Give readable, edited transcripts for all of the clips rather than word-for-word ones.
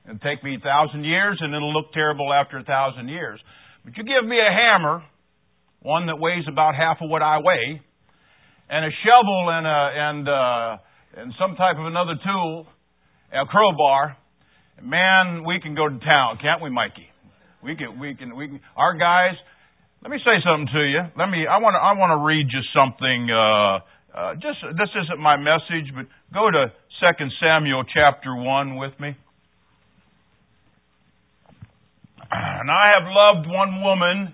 It'll take me 1,000 years, and it'll look terrible after 1,000 years. But you give me a hammer, one that weighs about half of what I weigh, and a shovel and some type of another tool, a crowbar, man, we can go to town, can't we, Mikey? We can. Our guys. Let me say something to you. I want to read you something. This isn't my message, but go to 2 Samuel chapter 1 with me. And I have loved one woman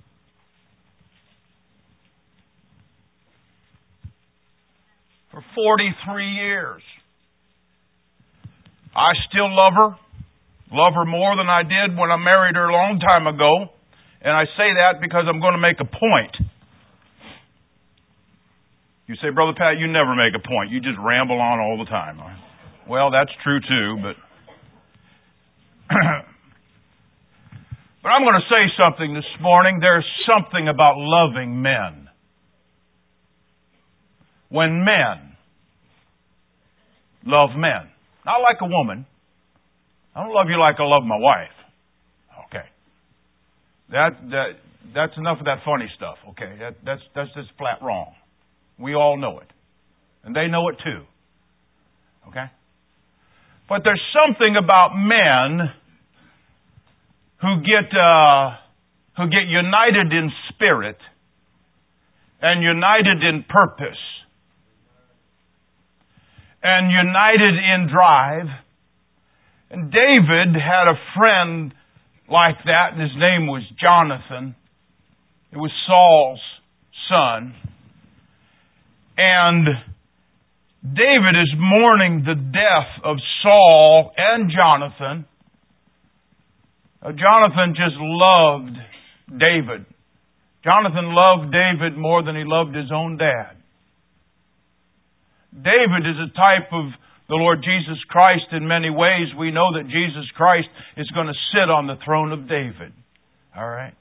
for 43 years. I still love her more than I did when I married her a long time ago. And I say that because I'm going to make a point. You say, Brother Pat, you never make a point. You just ramble on all the time. Well, that's true too, but but I'm going to say something this morning. There's something about loving men. When men love men. Not like a woman. I don't love you like I love my wife. Okay. That's enough of that funny stuff, okay? That's just flat wrong. We all know it. And they know it too. Okay? But there's something about men who get united in spirit and united in purpose and united in drive. And David had a friend like that, and his name was Jonathan. It was Saul's son. And David is mourning the death of Saul and Jonathan. Jonathan just loved David. Jonathan loved David more than he loved his own dad. David is a type of the Lord Jesus Christ in many ways. We know that Jesus Christ is going to sit on the throne of David. All right?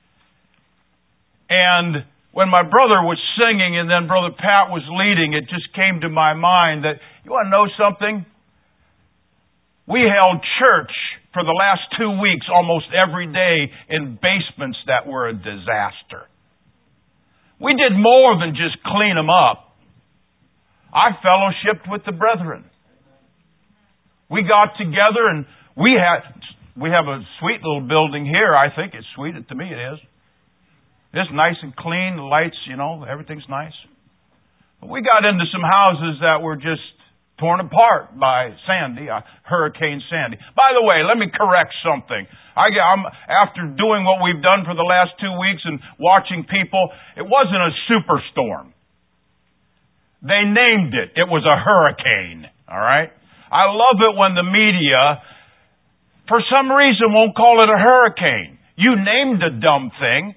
And when my brother was singing and then Brother Pat was leading, it just came to my mind that, you want to know something? We held church for the last 2 weeks almost every day in basements that were a disaster. We did more than just clean them up. I fellowshipped with the brethren. We got together and we have a sweet little building here. I think it's sweet. To me it is. It's nice and clean. The lights, everything's nice. But we got into some houses that were just torn apart by Sandy, Hurricane Sandy. By the way, let me correct something. I'm after doing what we've done for the last 2 weeks and watching people, it wasn't a superstorm. They named it. It was a hurricane. All right? I love it when the media, for some reason, won't call it a hurricane. You named a dumb thing.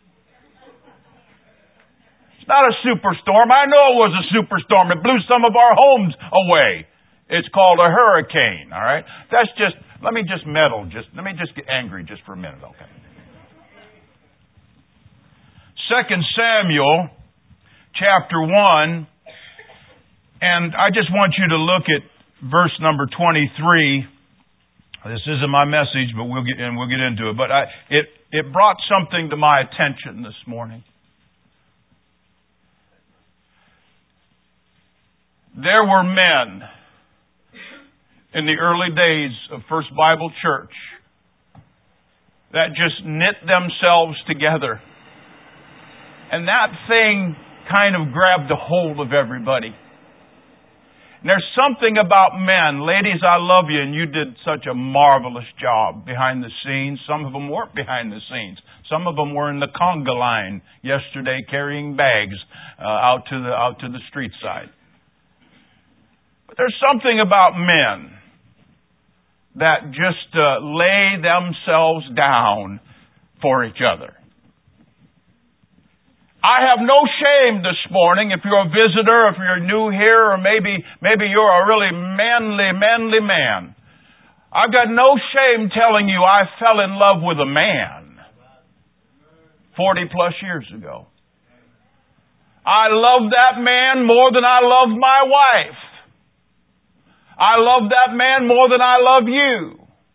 It's not a superstorm. I know it was a superstorm. It blew some of our homes away. It's called a hurricane. All right? Let me just meddle. Let me just get angry just for a minute. Okay. 2 Samuel chapter 1. And I just want you to look at verse number 23. This isn't my message, but we'll get into it. But it brought something to my attention this morning. There were men in the early days of First Bible Church that just knit themselves together. And that thing kind of grabbed a hold of everybody. And there's something about men. Ladies, I love you, and you did such a marvelous job behind the scenes. Some of them weren't behind the scenes. Some of them were in the conga line yesterday carrying bags out to the street side. But there's something about men that just lay themselves down for each other. I have no shame this morning if you're a visitor, if you're new here, or maybe you're a really manly man. I've got no shame telling you I fell in love with a man 40 plus years ago. I love that man more than I love my wife. I love that man more than I love you.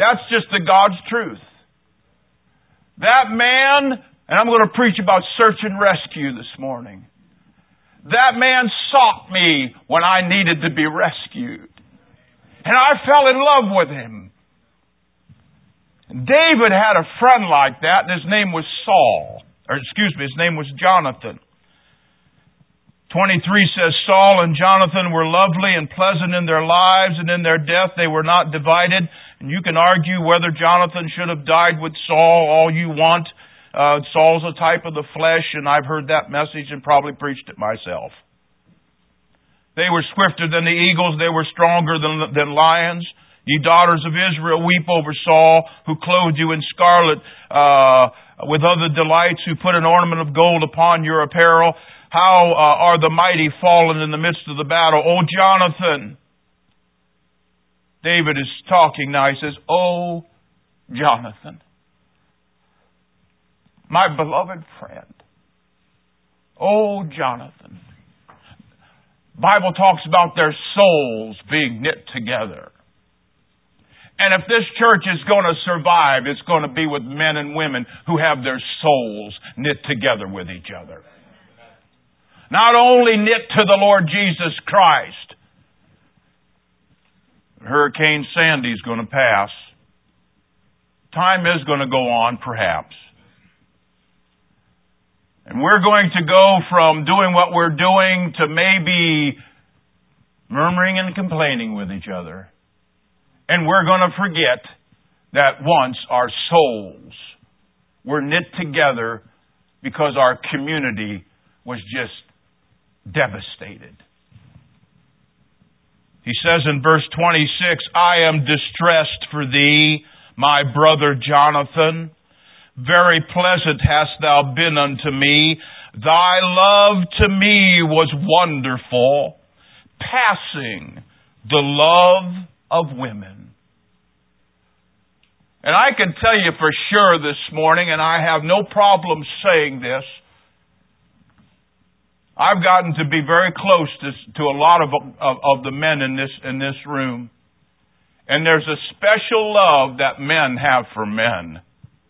That's just the God's truth. That man, and I'm going to preach about search and rescue this morning. That man sought me when I needed to be rescued. And I fell in love with him. David had a friend like that, and his name was his name was Jonathan. 23 says, Saul and Jonathan were lovely and pleasant in their lives, and in their death they were not divided. And you can argue whether Jonathan should have died with Saul all you want. Saul's a type of the flesh, and I've heard that message and probably preached it myself. They were swifter than the eagles. They were stronger than lions. Ye daughters of Israel, weep over Saul, who clothed you in scarlet with other delights, who put an ornament of gold upon your apparel. How are the mighty fallen in the midst of the battle? O Jonathan. David is talking now. He says, O Jonathan, my beloved friend. O Jonathan. The Bible talks about their souls being knit together. And if this church is going to survive, it's going to be with men and women who have their souls knit together with each other. Not only knit to the Lord Jesus Christ. Hurricane Sandy is going to pass. Time is going to go on, perhaps. And we're going to go from doing what we're doing to maybe murmuring and complaining with each other. And we're going to forget that once our souls were knit together because our community was just devastated. He says in verse 26, I am distressed for thee, my brother Jonathan. Very pleasant hast thou been unto me. Thy love to me was wonderful, passing the love of women. And I can tell you for sure this morning, and I have no problem saying this, I've gotten to be very close to a lot of the men in this room. And there's a special love that men have for men.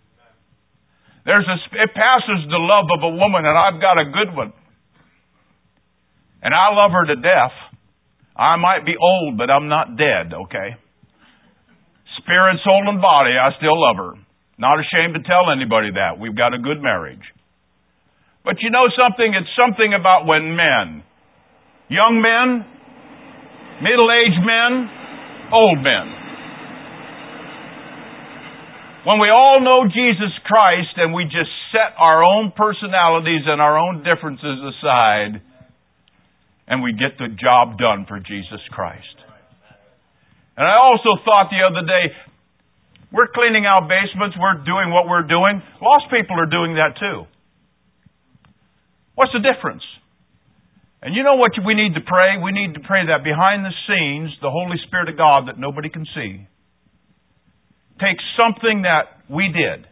It passes the love of a woman, and I've got a good one. And I love her to death. I might be old, but I'm not dead, okay? Spirit, soul, and body, I still love her. Not ashamed to tell anybody that. We've got a good marriage. But you know something? It's something about when men, young men, middle-aged men, old men, when we all know Jesus Christ and we just set our own personalities and our own differences aside and we get the job done for Jesus Christ. And I also thought the other day, we're cleaning out basements, we're doing what we're doing. Lost people are doing that too. What's the difference? And you know what we need to pray? We need to pray that behind the scenes, the Holy Spirit of God that nobody can see takes something that we did.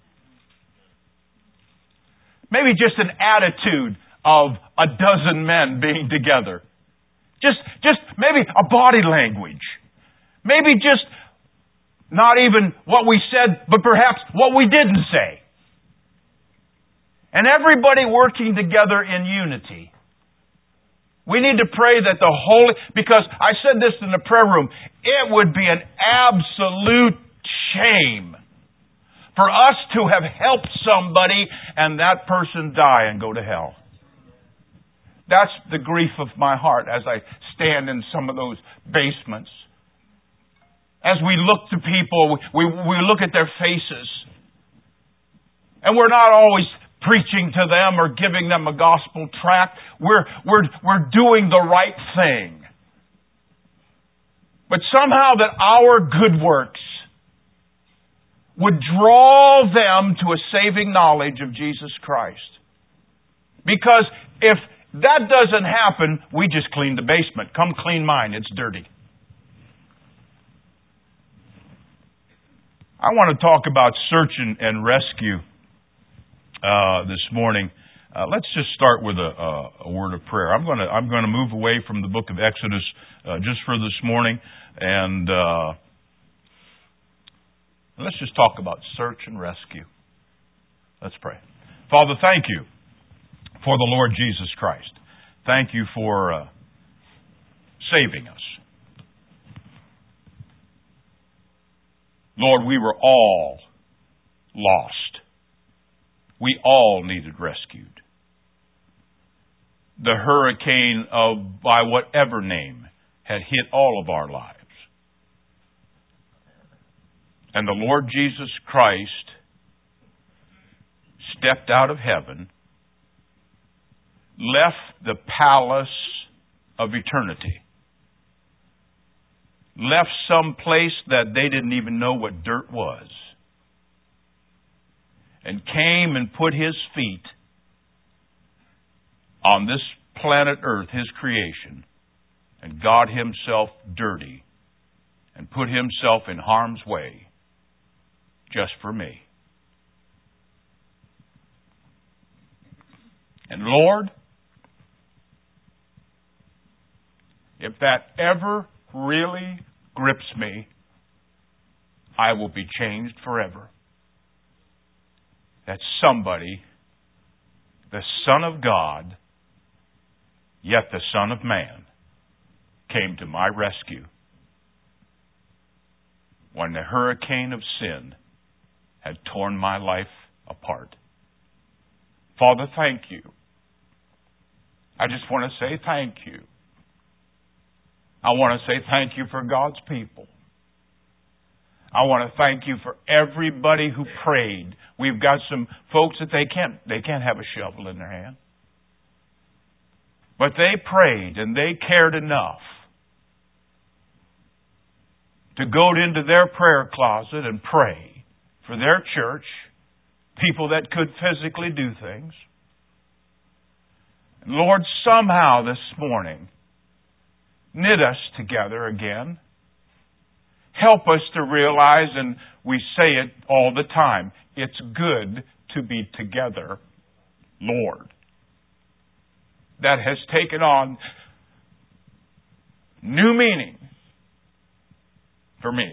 Maybe just an attitude of a dozen men being together. Just maybe a body language. Maybe just not even what we said, but perhaps what we didn't say. And everybody working together in unity. We need to pray that the Holy, because I said this in the prayer room, it would be an absolute shame for us to have helped somebody and that person die and go to hell. That's the grief of my heart as I stand in some of those basements. As we look to people, we look at their faces. And we're not always preaching to them or giving them a gospel tract. We're doing the right thing. But somehow that our good works would draw them to a saving knowledge of Jesus Christ. Because if that doesn't happen, we just clean the basement. Come clean mine, it's dirty. I want to talk about search and rescue this morning. Let's just start with a word of prayer. I'm going to move away from the book of Exodus just for this morning, and Let's just talk about search and rescue. Let's pray. Father, thank you for the Lord Jesus Christ. Thank you for saving us. Lord, we were all lost. We all needed rescued. The hurricane of, by whatever name, had hit all of our lives. And the Lord Jesus Christ stepped out of heaven, left the palace of eternity, left some place that they didn't even know what dirt was, and came and put His feet on this planet Earth, His creation, and got Himself dirty and put Himself in harm's way just for me. And Lord, if that ever really grips me, I will be changed forever. That somebody, the Son of God, yet the Son of Man, came to my rescue when the hurricane of sin had torn my life apart. Father, thank you. I just want to say thank you. I want to say thank you for God's people. I want to thank you for everybody who prayed. We've got some folks that they can't have a shovel in their hand. But they prayed and they cared enough to go into their prayer closet and pray for their church, people that could physically do things. And Lord, somehow this morning, knit us together again. Help us to realize, and we say it all the time, it's good to be together, Lord. That has taken on new meaning for me.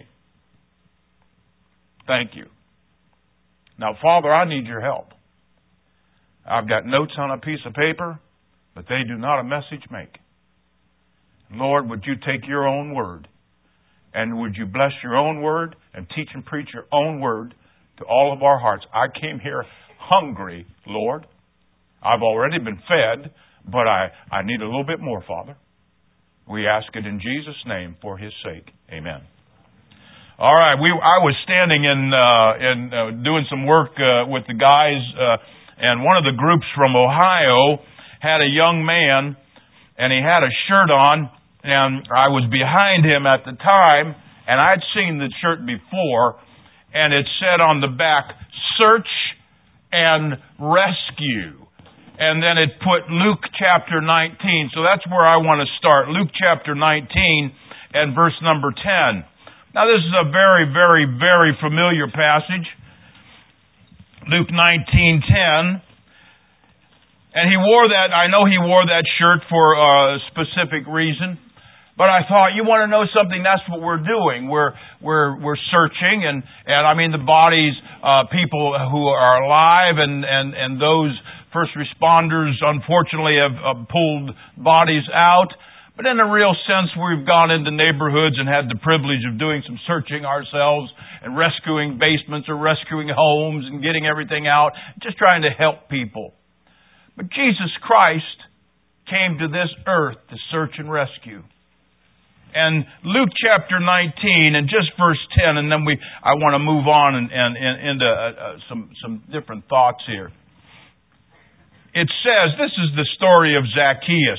Thank you. Now, Father, I need your help. I've got notes on a piece of paper, but they do not a message make. Lord, would you take your own word, and would you bless your own word and teach and preach your own word to all of our hearts. I came here hungry, Lord. I've already been fed, but I need a little bit more, Father. We ask it in Jesus' name for His sake. Amen. All right, I was standing in doing some work with the guys, and one of the groups from Ohio had a young man, and he had a shirt on, and I was behind him at the time, and I'd seen the shirt before, and it said on the back, "Search and Rescue." And then it put Luke chapter 19. So that's where I want to start. Luke chapter 19 and verse number 10. Now this is a very, very, very familiar passage. Luke 19:10. And he wore that, I know he wore that shirt for a specific reason. But I thought, you want to know something? That's what we're doing. We're searching, and I mean the bodies, people who are alive, and those first responders, unfortunately, have pulled bodies out. But in a real sense, we've gone into neighborhoods and had the privilege of doing some searching ourselves and rescuing basements or rescuing homes and getting everything out, just trying to help people. But Jesus Christ came to this earth to search and rescue. And Luke chapter 19 and just verse 10, and then I want to move on and into some different thoughts here. It says, this is the story of Zacchaeus.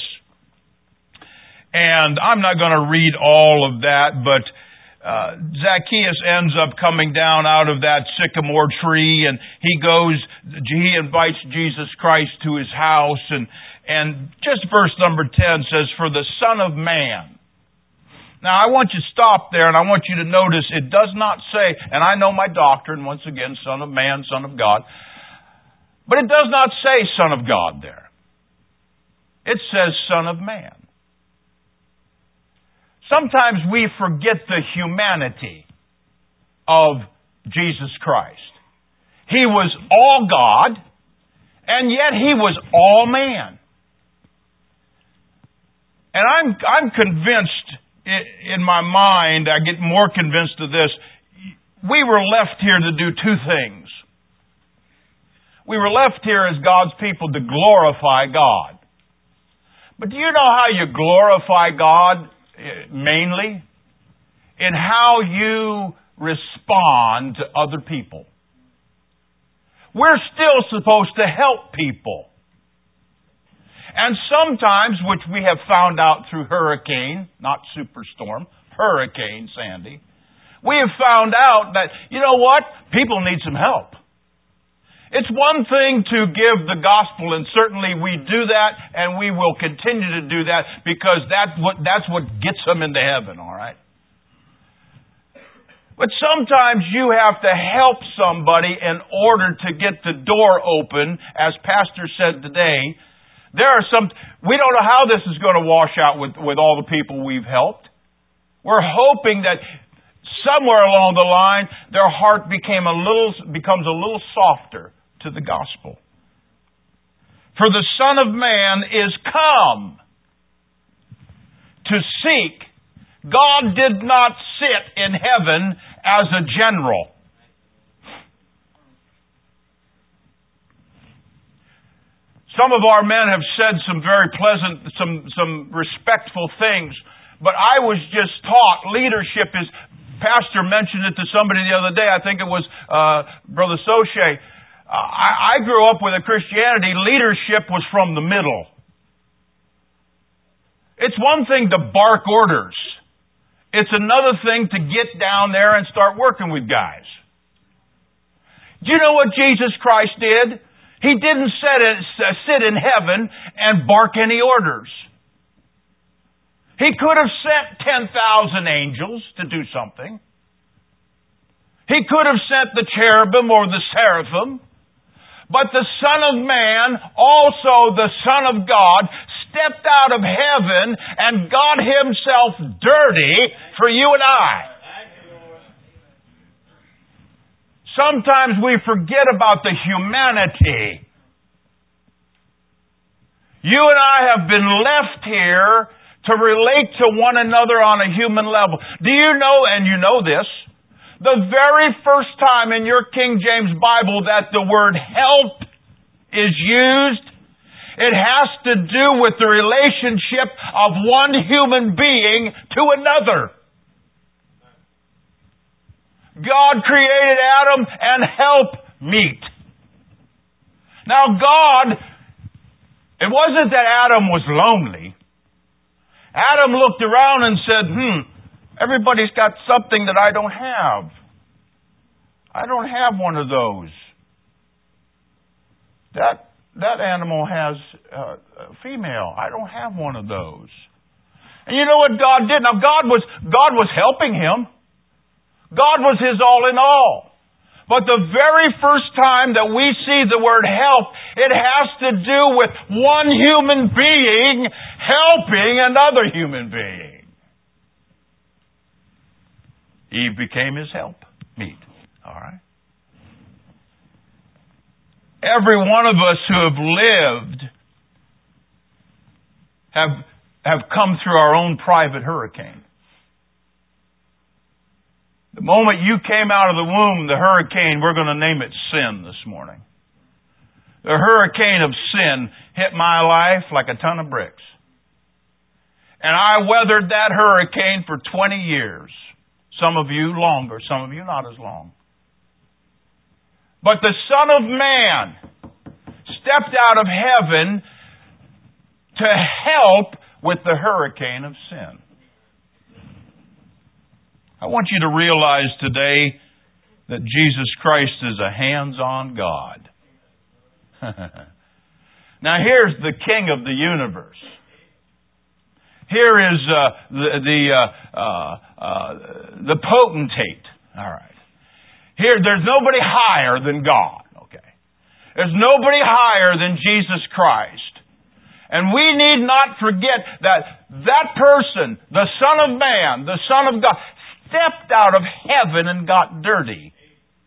And I'm not going to read all of that, but Zacchaeus ends up coming down out of that sycamore tree, and he invites Jesus Christ to his house, and just verse number 10 says, "For the Son of Man." Now I want you to stop there, and I want you to notice it does not say, and I know my doctrine, once again, Son of Man, Son of God, but it does not say Son of God there. It says Son of Man. Sometimes we forget the humanity of Jesus Christ. He was all God, and yet He was all man. And I'm convinced in my mind, I get more convinced of this, we were left here to do two things. We were left here as God's people to glorify God. But do you know how you glorify God mainly? In how you respond to other people. We're still supposed to help people. And sometimes, which we have found out through hurricane, not superstorm, Hurricane Sandy, we have found out that, you know what? People need some help. It's one thing to give the gospel, and certainly we do that, and we will continue to do that, because that's what gets them into heaven, all right? But sometimes you have to help somebody in order to get the door open, as Pastor said today. We don't know how this is going to wash out with all the people we've helped. We're hoping that somewhere along the line, their heart becomes a little softer to the gospel. For the Son of Man is come to seek. God did not sit in heaven as a general. Some of our men have said some very pleasant, some respectful things, but I was just taught leadership is, Pastor mentioned it to somebody the other day, I think it was Brother Soche. I grew up with a Christianity, leadership was from the middle. It's one thing to bark orders. It's another thing to get down there and start working with guys. Do you know what Jesus Christ did? He didn't sit in heaven and bark any orders. He could have sent 10,000 angels to do something. He could have sent the cherubim or the seraphim. But the Son of Man, also the Son of God, stepped out of heaven and got Himself dirty for you and I. Sometimes we forget about the humanity. You and I have been left here to relate to one another on a human level. Do you know, and you know this, the very first time in your King James Bible that the word help is used, it has to do with the relationship of one human being to another. God created Adam and help meet. Now God, it wasn't that Adam was lonely. Adam looked around and said, everybody's got something that I don't have. I don't have one of those. That animal has a female. I don't have one of those. And you know what God did? Now God was helping him. God was his all in all. But the very first time that we see the word help, it has to do with one human being helping another human being. Eve became his help meet. All right? Every one of us who have lived have come through our own private hurricane. The moment you came out of the womb, the hurricane, we're going to name it sin this morning. The hurricane of sin hit my life like a ton of bricks. And I weathered that hurricane for 20 years. Some of you longer, some of you not as long. But the Son of Man stepped out of heaven to help with the hurricane of sin. I want you to realize today that Jesus Christ is a hands-on God. Now here's the King of the universe. Here is the potentate. All right. Here, there's nobody higher than God. Okay. There's nobody higher than Jesus Christ. And we need not forget that person, the Son of Man, the Son of God, stepped out of heaven and got dirty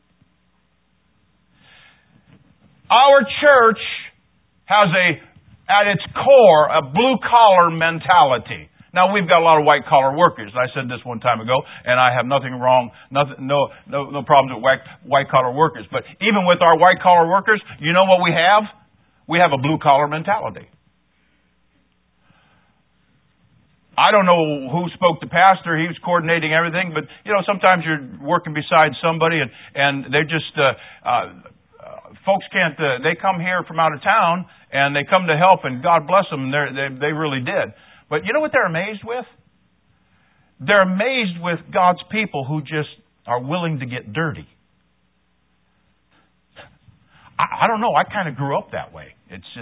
Our church has at its core, a blue-collar mentality. Now, we've got a lot of white-collar workers. I said this one time ago, and I have no problems with white-collar workers. But even with our white-collar workers, you know what we have? We have a blue-collar mentality. I don't know who spoke to pastor. He was coordinating everything. But, sometimes you're working beside somebody and they're just, folks can't, they come here from out of town and they come to help and God bless them. And they really did. But you know what they're amazed with? They're amazed with God's people who just are willing to get dirty. I don't know. I kind of grew up that way. It's just...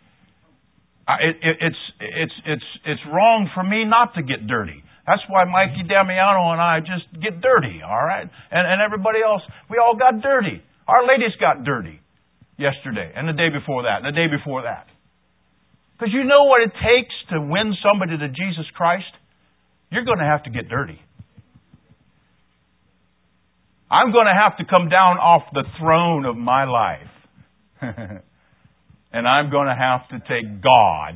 It's wrong for me not to get dirty. That's why Mikey Damiano and I just get dirty, all right? And everybody else, we all got dirty. Our ladies got dirty yesterday and the day before that and the day before that. Because you know what it takes to win somebody to Jesus Christ? You're going to have to get dirty. I'm going to have to come down off the throne of my life. And I'm going to have to take God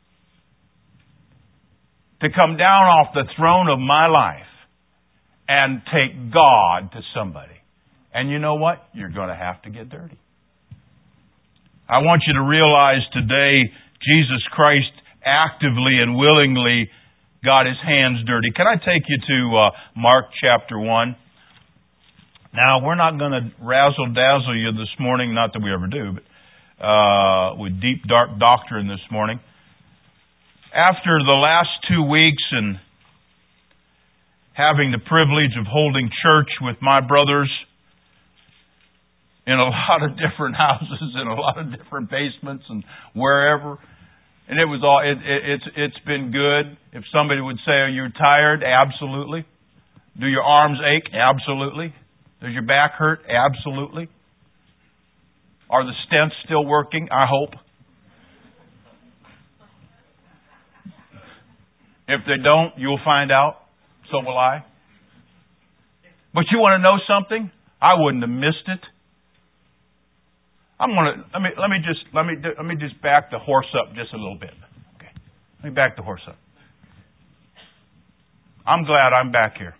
to come down off the throne of my life and take God to somebody. And you know what? You're going to have to get dirty. I want you to realize today Jesus Christ actively and willingly got His hands dirty. Can I take you to Mark chapter 1? Now, we're not going to razzle-dazzle you this morning, not that we ever do, but with deep, dark doctrine this morning. After the last 2 weeks and having the privilege of holding church with my brothers in a lot of different houses, in a lot of different basements and wherever, and it's been good. If somebody would say, are you tired? Absolutely. Do your arms ache? Absolutely. Does your back hurt? Absolutely. Are the stents still working? I hope. If they don't, you'll find out. So will I. But you want to know something? I wouldn't have missed it. Let me just back the horse up just a little bit. Okay. Let me back the horse up. I'm glad I'm back here.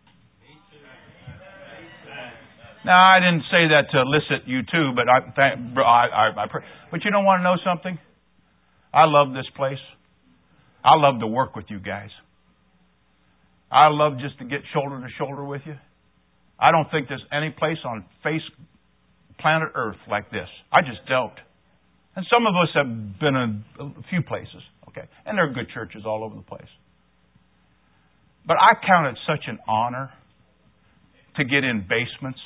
Now, I didn't say that to elicit you too, but but you don't want to know something? I love this place. I love to work with you guys. I love just to get shoulder to shoulder with you. I don't think there's any place on planet Earth like this. I just don't. And some of us have been in a few places, okay? And there are good churches all over the place. But I count it such an honor to get in basements.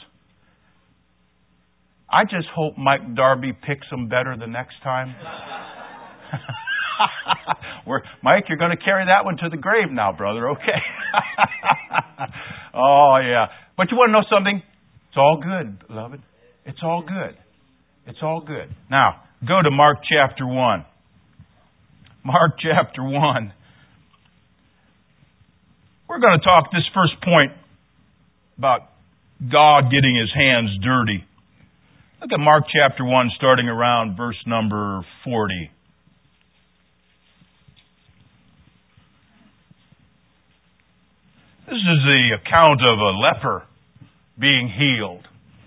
I just hope Mike Darby picks them better the next time. Mike, you're going to carry that one to the grave now, brother, okay? Oh, yeah. But you want to know something? It's all good, beloved. It's all good. It's all good. Now, go to Mark chapter 1. Mark chapter 1. We're going to talk this first point about God getting His hands dirty. Look at Mark chapter 1, starting around verse number 40. This is the account of a leper being healed.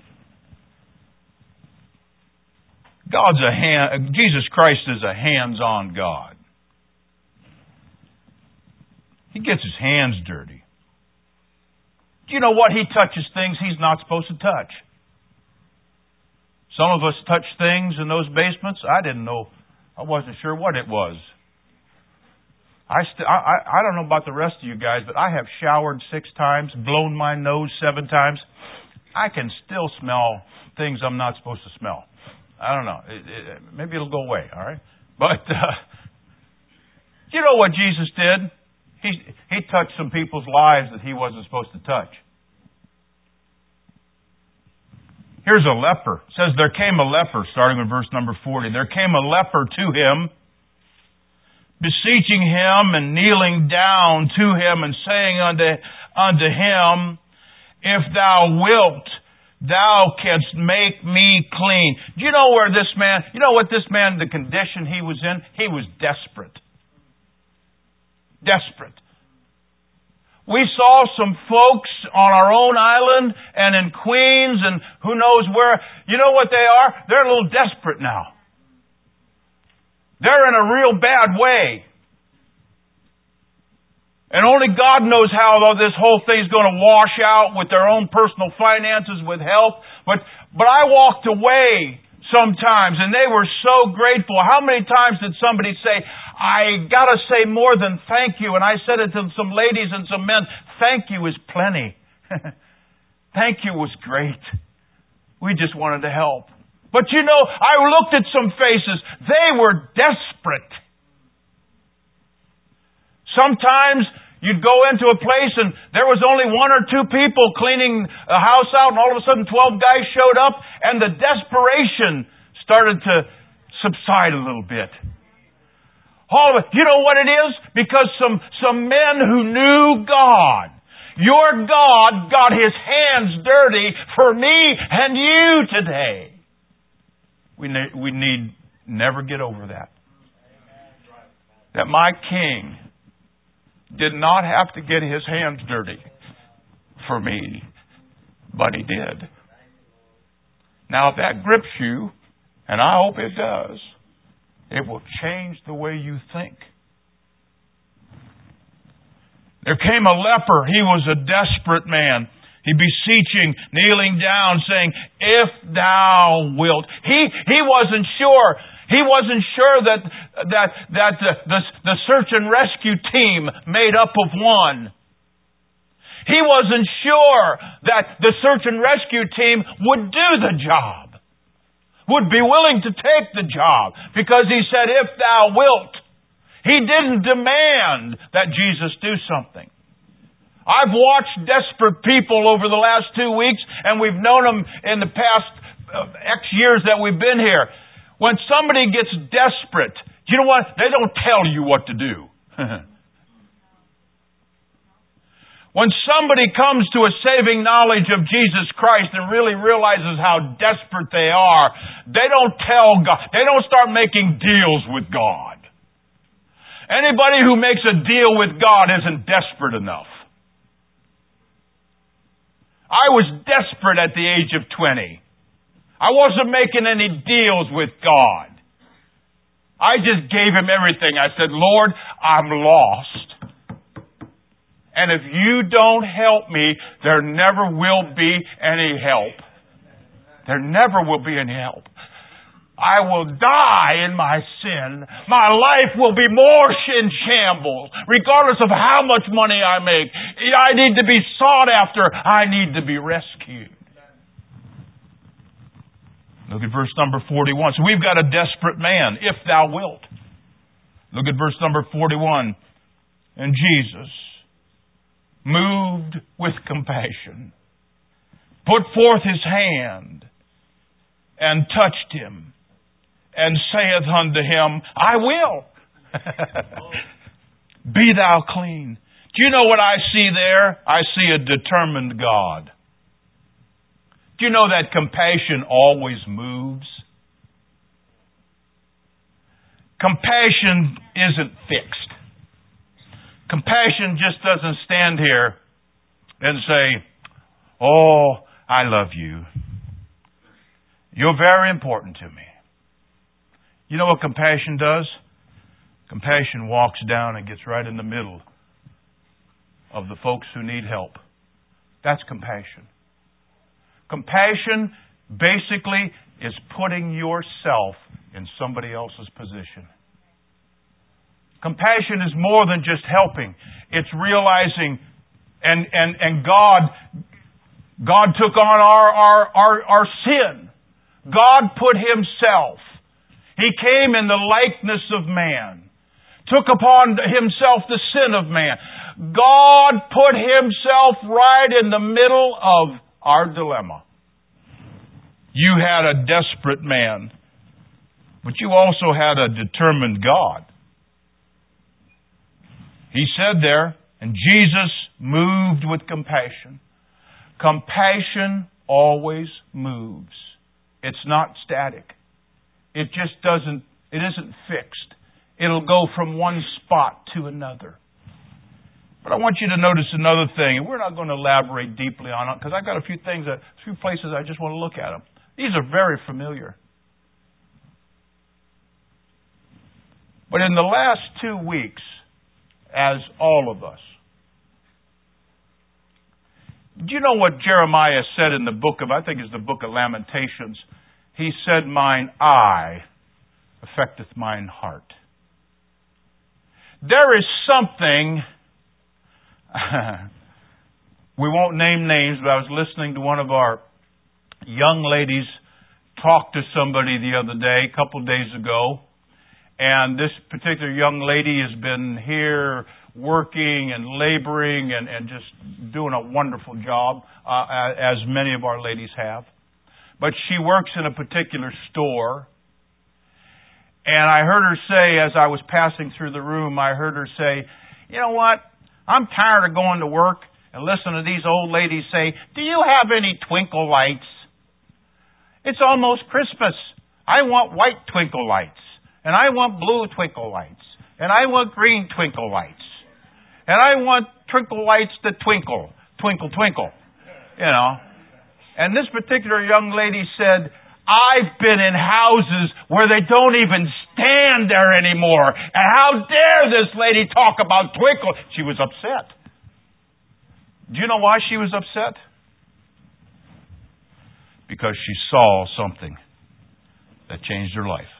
Jesus Christ is a hands-on God. He gets His hands dirty. Do you know what? He touches things He's not supposed to touch. Some of us touch things in those basements. I didn't know. I wasn't sure what it was. I don't know about the rest of you guys, but I have showered 6 times, blown my nose 7 times. I can still smell things I'm not supposed to smell. I don't know. Maybe it'll go away, all right? But you know what Jesus did? He touched some people's lives that He wasn't supposed to touch. Here's a leper. It says, there came a leper, starting with verse number 40. There came a leper to Him, beseeching Him and kneeling down to Him and saying unto Him, if Thou wilt, Thou canst make me clean. Do you know the condition he was in? He was desperate. Desperate. We saw some folks on our own island and in Queens and who knows where. You know what they are? They're a little desperate now. They're in a real bad way. And only God knows how this whole thing's going to wash out with their own personal finances, with health. But I walked away sometimes and they were so grateful. How many times did somebody say, I gotta say more than thank you? And I said it to some ladies and some men, thank you is plenty. Thank you was great. We just wanted to help. But I looked at some faces. They were desperate. Sometimes you'd go into a place and there was only one or two people cleaning a house out and all of a sudden 12 guys showed up and the desperation started to subside a little bit. All of it. You know what it is? Because some men who knew God. Your God got His hands dirty for me and you today. We need never get over that. That my King did not have to get His hands dirty for me, but He did. Now, if that grips you, and I hope it does, it will change the way you think. There came a leper. He was a desperate man. He beseeching, kneeling down, saying, if thou wilt. He wasn't sure. He wasn't sure that the search and rescue team made up of one. He wasn't sure that the search and rescue team would do the job, would be willing to take the job, because he said, if thou wilt. He didn't demand that Jesus do something. I've watched desperate people over the last 2 weeks, and we've known them in the past X years that we've been here. When somebody gets desperate, you know what? They don't tell you what to do. When somebody comes to a saving knowledge of Jesus Christ and really realizes how desperate they are, they don't tell God. They don't start making deals with God. Anybody who makes a deal with God isn't desperate enough. I was desperate at the age of 20. I wasn't making any deals with God. I just gave Him everything. I said, Lord, I'm lost. And if you don't help me, there never will be any help. There never will be any help. I will die in my sin. My life will be more in shambles, regardless of how much money I make. I need to be sought after. I need to be rescued. Look at verse number 41. So we've got a desperate man, if thou wilt. Look at verse number 41. And Jesus, moved with compassion, put forth His hand and touched him, and saith unto him, I will. Be thou clean. Do you know what I see there? I see a determined God. Do you know that compassion always moves? Compassion isn't fixed. Compassion just doesn't stand here and say, oh, I love you. You're very important to me. You know what compassion does? Compassion walks down and gets right in the middle of the folks who need help. That's compassion. Compassion basically is putting yourself in somebody else's position. Compassion is more than just helping. It's realizing, and God took on our sin. God put Himself. He came in the likeness of man. Took upon Himself the sin of man. God put Himself right in the middle of our dilemma. You had a desperate man, but you also had a determined God. He said there, and Jesus moved with compassion. Compassion always moves. It's not static. It just it isn't fixed. It'll go from one spot to another. But I want you to notice another thing, and we're not going to elaborate deeply on it, because I've got a few places I just want to look at them. These are very familiar. But in the last 2 weeks, as all of us, do you know what Jeremiah said in the book of, I think it's the book of Lamentations? He said, "Mine eye affecteth mine heart." There is something, we won't name names, but I was listening to one of our young ladies talk to somebody the other day, a couple of days ago, and this particular young lady has been here working and laboring and just doing a wonderful job, as many of our ladies have. But she works in a particular store. And I heard her say, as I was passing through the room, I heard her say, "You know what? I'm tired of going to work and listening to these old ladies say, 'Do you have any twinkle lights? It's almost Christmas. I want white twinkle lights. And I want blue twinkle lights. And I want green twinkle lights. And I want twinkle lights that twinkle. Twinkle, twinkle.'" You know. And this particular young lady said, "I've been in houses where they don't even stand there anymore. And how dare this lady talk about twinkle?" She was upset. Do you know why she was upset? Because she saw something that changed her life.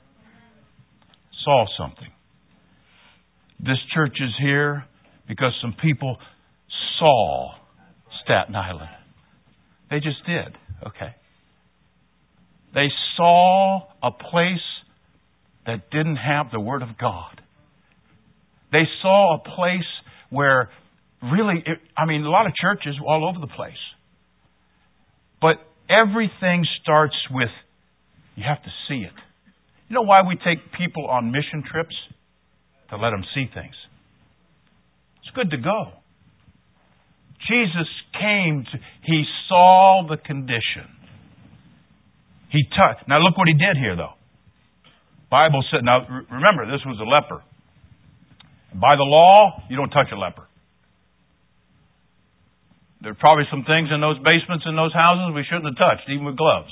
Saw something. This church is here because some people saw Staten Island. They just did. Okay. They saw a place that didn't have the Word of God. They saw a place where really, a lot of churches all over the place. But everything starts with, you have to see it. You know why we take people on mission trips? To let them see things. It's good to go. Jesus came, He saw the condition. He touched. Now look what He did here, though. Bible said, now remember, this was a leper. By the law, you don't touch a leper. There are probably some things in those basements in those houses we shouldn't have touched, even with gloves.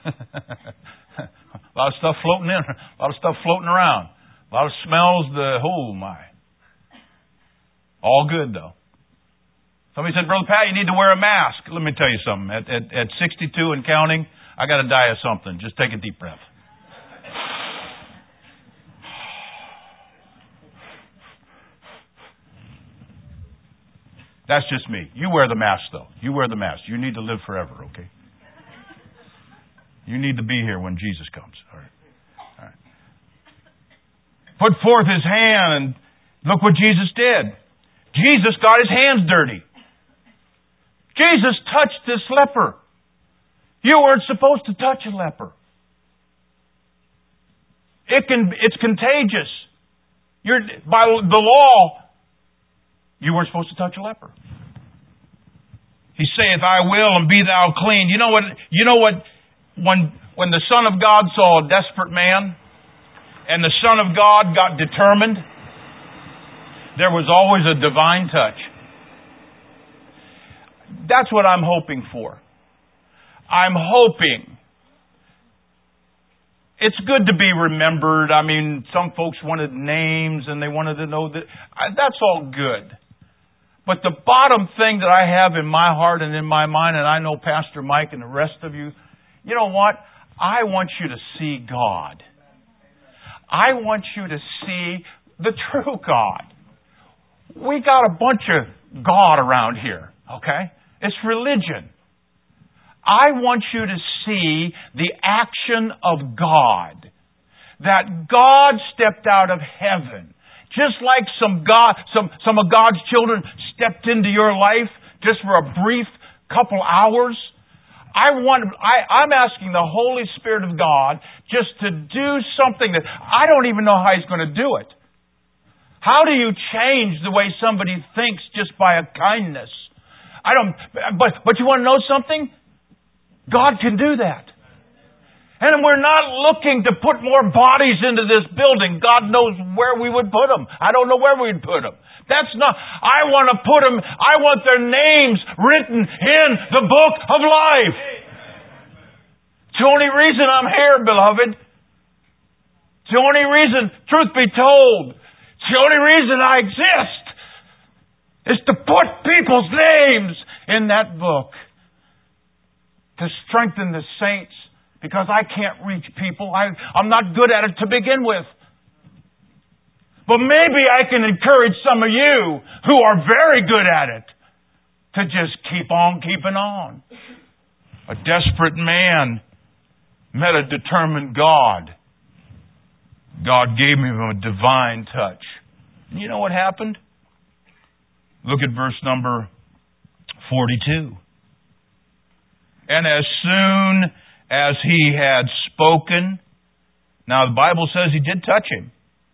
A lot of stuff floating in, a lot of stuff floating around. A lot of smells, oh my. All good, though. Somebody said, "Brother Pat, you need to wear a mask." Let me tell you something. At 62 and counting, I got to die of something. Just take a deep breath. That's just me. You wear the mask, though. You wear the mask. You need to live forever, okay? You need to be here when Jesus comes. All right. All right. Put forth His hand, and look what Jesus did. Jesus got His hands dirty. Jesus touched this leper. You weren't supposed to touch a leper. It's contagious. By the law, you weren't supposed to touch a leper. He saith, "I will, and be thou clean." You know what? When the Son of God saw a desperate man, and the Son of God got determined, there was always a divine touch. That's what I'm hoping for. I'm hoping. It's good to be remembered. Some folks wanted names and they wanted to know that. That's all good. But the bottom thing that I have in my heart and in my mind, and I know Pastor Mike and the rest of you, you know what? I want you to see God. I want you to see the true God. We got a bunch of God around here, okay? It's religion. I want you to see the action of God. That God stepped out of heaven. Just like some of God's children stepped into your life just for a brief couple hours. I'm asking the Holy Spirit of God just to do something that I don't even know how He's going to do it. How do you change the way somebody thinks just by a kindness? But you want to know something? God can do that. And we're not looking to put more bodies into this building. God knows where we would put them. I don't know where we'd put them. That's not, I want to put them, I want their names written in the book of life. It's the only reason I'm here, beloved. It's the only reason, truth be told, it's the only reason I exist, is to put people's names in that book. To strengthen the saints. Because I can't reach people. I'm not good at it to begin with. But maybe I can encourage some of you who are very good at it to just keep on keeping on. A desperate man met a determined God. God gave him a divine touch. And you know what happened? Look at verse number 42. And as soon as he had spoken, now the Bible says he did touch him,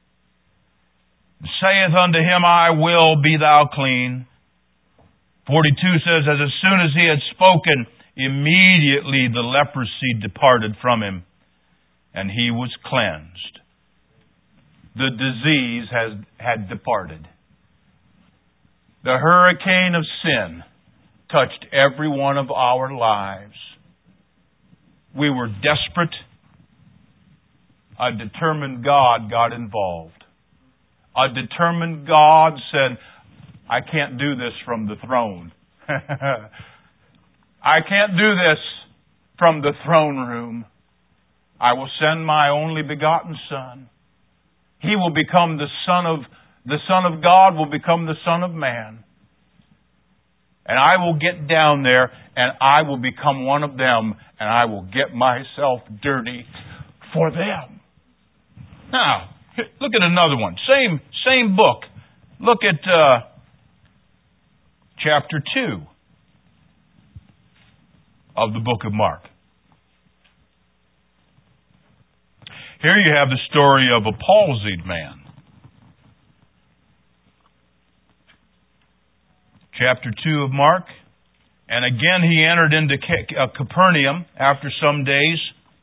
saith unto him, I will, be thou clean. 42 says, as soon as he had spoken, immediately the leprosy departed from him, and he was cleansed. The disease had departed. The hurricane of sin touched every one of our lives. We were desperate. A determined God got involved. A determined God said, I can't do this from the throne. I can't do this from the throne room. I will send my only begotten Son. He will become the Son of God will become the Son of Man. And I will get down there and I will become one of them and I will get myself dirty for them. Now, look at another one. Same book. Look at chapter 2 of the book of Mark. Here you have the story of a palsied man. Chapter 2 of Mark. And again he entered into Capernaum after some days.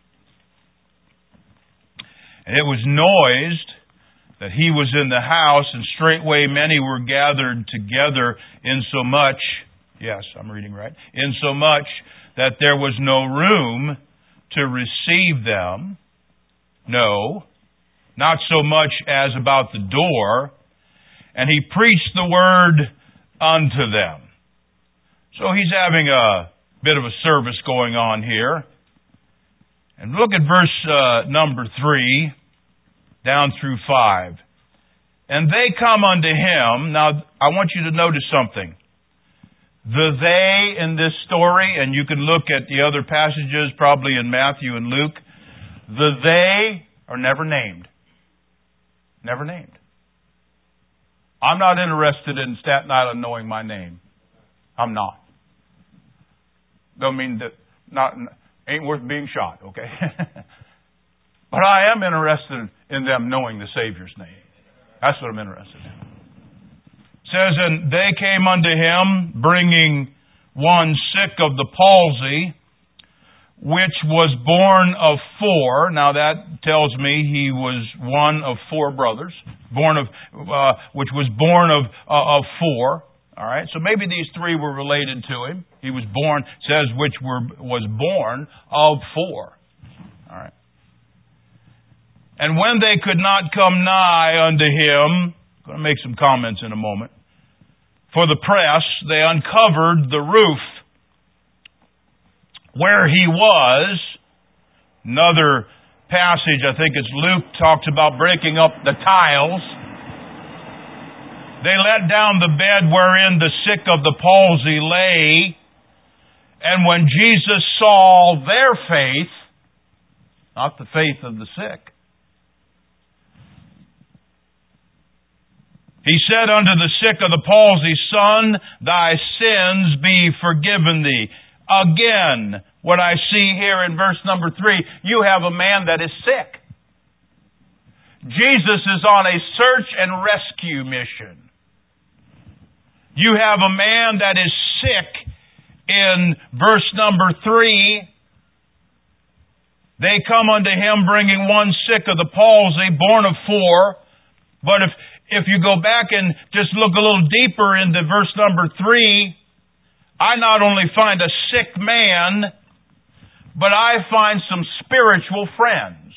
And it was noised that he was in the house, and straightway many were gathered together, insomuch, yes, I'm reading right, insomuch that there was no room to receive them. No, not so much as about the door. And he preached the word unto them. So he's having a bit of a service going on here. And look at verse number 3 down through 5. And they come unto him. Now, I want you to notice something. The they in this story, and you can look at the other passages, probably in Matthew and Luke, the they are never named. Never named. I'm not interested in Staten Island knowing my name. I'm not. Don't mean that ain't worth being shot, okay? But I am interested in them knowing the Savior's name. That's what I'm interested in. It says, and they came unto him, bringing one sick of the palsy, which was born of 4. Now that tells me he was one of 4 brothers, which was born of 4. All right, so maybe these 3 were related to him. He was born, says, was born of 4. All right. And when they could not come nigh unto him, I'm going to make some comments in a moment, for the press, they uncovered the roof where he was. Another passage, I think it's Luke, talks about breaking up the tiles. They let down the bed wherein the sick of the palsy lay. And when Jesus saw their faith, not the faith of the sick, he said unto the sick of the palsy, Son, thy sins be forgiven thee. Again, what I see here in verse number 3, you have a man that is sick. Jesus is on a search and rescue mission. You have a man that is sick in verse number 3, They come unto him bringing one sick of the palsy, born of 4. But if you go back and just look a little deeper into verse number 3, I not only find a sick man, but I find some spiritual friends.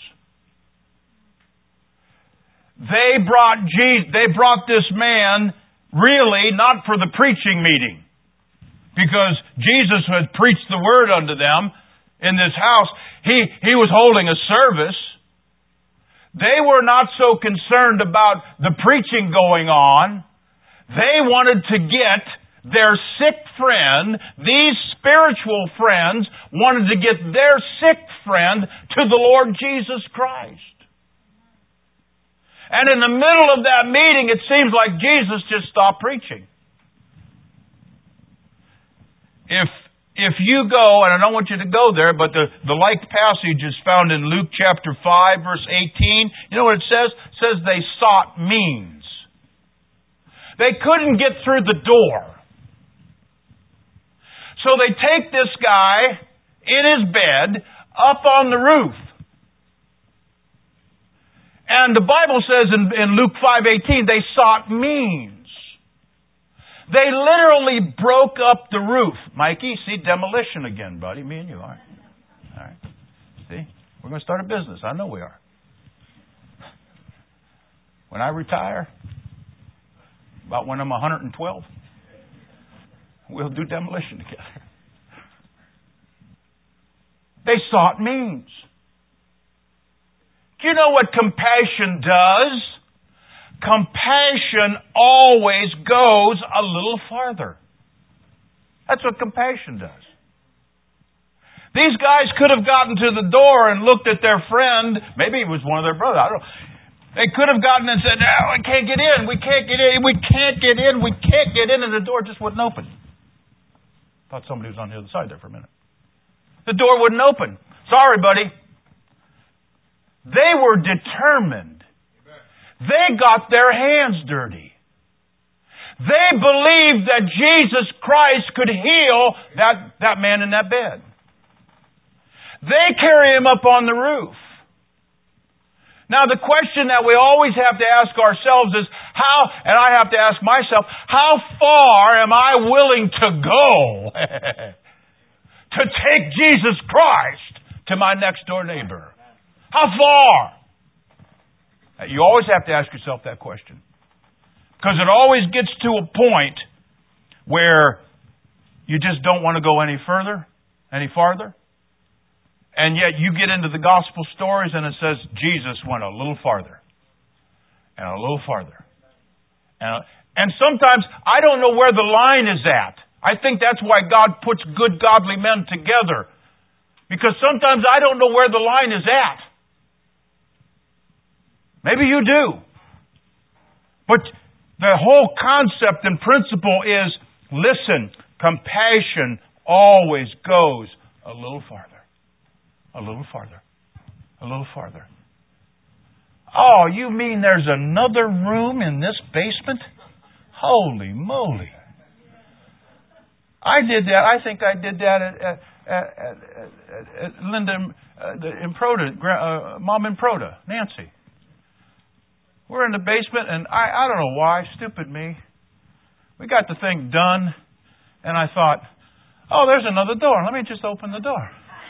They brought this man really not for the preaching meeting, because Jesus had preached the word unto them in this house. He was holding a service. They were not so concerned about the preaching going on. They wanted to get their sick friend, these spiritual friends, wanted to get their sick friend to the Lord Jesus Christ. And in the middle of that meeting, it seems like Jesus just stopped preaching. If you go, and I don't want you to go there, but the like passage is found in Luke chapter 5, verse 18. You know what it says? It says they sought means. They couldn't get through the door. So they take this guy in his bed up on the roof. And the Bible says in Luke 5:18, they sought means. They literally broke up the roof. Mikey, see, demolition again, buddy. Me and you are. All right. See, we're going to start a business. I know we are. When I retire, about when I'm 112, we'll do demolition together. They sought means. Do you know what compassion does? Compassion always goes a little farther. That's what compassion does. These guys could have gotten to the door and looked at their friend. Maybe it was one of their brothers. I don't know. They could have gotten and said, "No, we can't get in. We can't get in. We can't get in. We can't get in." And the door just wouldn't open. Thought somebody was on the other side there for a minute. The door wouldn't open. Sorry, buddy. They were determined. They got their hands dirty. They believed that Jesus Christ could heal that man in that bed. They carry him up on the roof. Now the question that we always have to ask ourselves is, and I have to ask myself, how far am I willing to go to take Jesus Christ to my next door neighbor? How far? You always have to ask yourself that question. Because it always gets to a point where you just don't want to go any farther. And yet you get into the gospel stories and it says Jesus went a little farther. And a little farther. And sometimes I don't know where the line is at. I think that's why God puts good godly men together. Because sometimes I don't know where the line is at. Maybe you do. But the whole concept and principle is, listen, compassion always goes a little farther. A little farther. A little farther. Oh, you mean there's another room in this basement? Holy moly. I did that. I think I did that at Linda in Proda, Mom in Proda, Nancy. We're in the basement, and I don't know why, stupid me. We got the thing done, and I thought, oh, there's another door. Let me just open the door.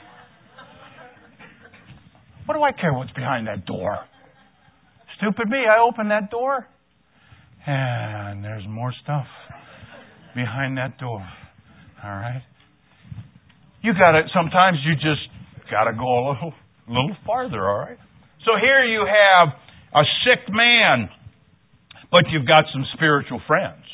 What do I care what's behind that door? Stupid me, I opened that door, and there's more stuff behind that door. All right? Sometimes you just got to go a little farther, all right? So here you have a sick man, but you've got some spiritual friends.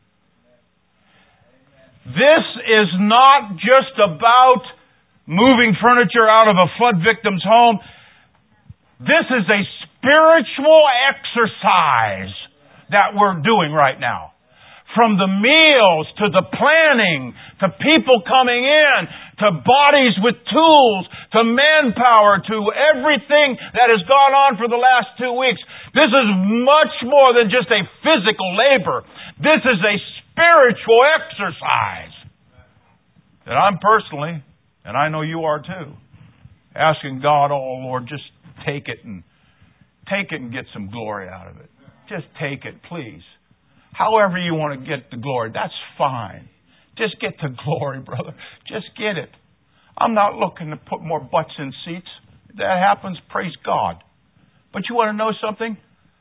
This is not just about moving furniture out of a flood victim's home. This is a spiritual exercise that we're doing right now. From the meals to the planning, to people coming in, to bodies with tools, to manpower, to everything that has gone on for the last 2 weeks. This is much more than just a physical labor. This is a spiritual exercise that I'm personally, and I know you are too, asking God, oh Lord, just take it and get some glory out of it. Just take it, please. However you want to get the glory, that's fine. Just get the glory, brother. Just get it. I'm not looking to put more butts in seats. If that happens, praise God. But you want to know something?